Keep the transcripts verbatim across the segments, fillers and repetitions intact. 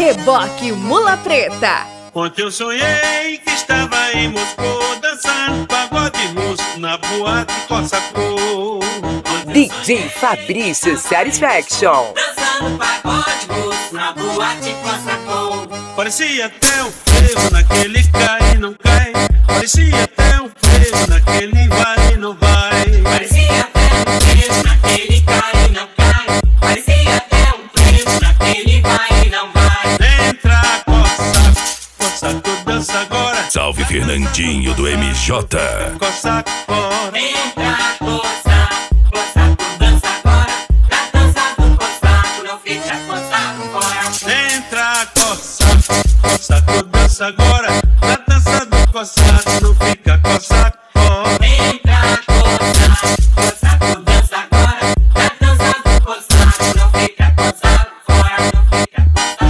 Reboque Mula Preta. Ontem eu sonhei que estava em Moscou, dançando pagode russo na boate Cossacô. D J Fabrício Satisfaction. Dançando pagode russo na boate Cossacô. Parecia até um frevo naquele cai e não cai. Parecia até um frevo naquele vai e não vai. Parecia até um frevo naquele cai e não cai. Parecia até um frevo naquele vai e não vai. Entra, coça, coça, tu dança agora. Salve Fernandinho do M J. Coça fora. Entra, coça, coça, tu dança agora. Na dança do coçaco, não fica coçado fora. Entra, coça, coça, tu dança agora. Na dança do coçaco, não fica coçaco fora. Entra, coça, coça, tu dança agora. Na dança do coçaco, não fica coçado fora. Não fica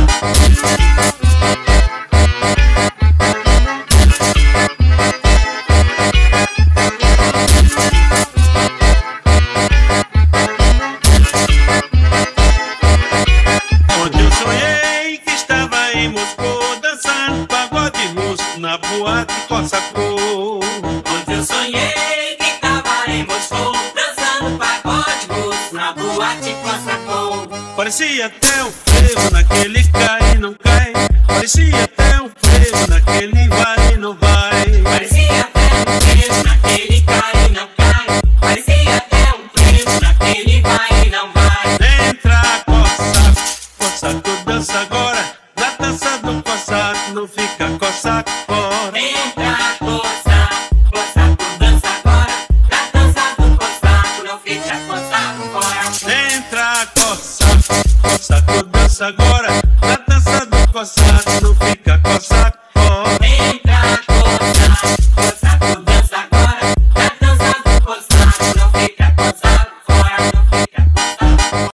Onde eu sonhei que estava em Moscou, dançando pagode russo na boate Cossacô. Onde eu sonhei que tava em Moscou, dançando pagode russo na boate Cossacô. Parecia até um frevo naquele cai e não cai. Parecia até um frevo naquele vai e não vai. Parecia até um frevo naquele cai e não cai. Parecia até um frevo naquele vai e não vai. Entra, coça, coça, tu dança agora. Na dança do coçaco, não fica coçaco fora. Entra, coça, coça, tu dança agora. Na dança do coçaco, não fica coçado fora. Entra, coça, coça, tu dança agora. Na dança do coçaco, não fica coçaco fora. Entra,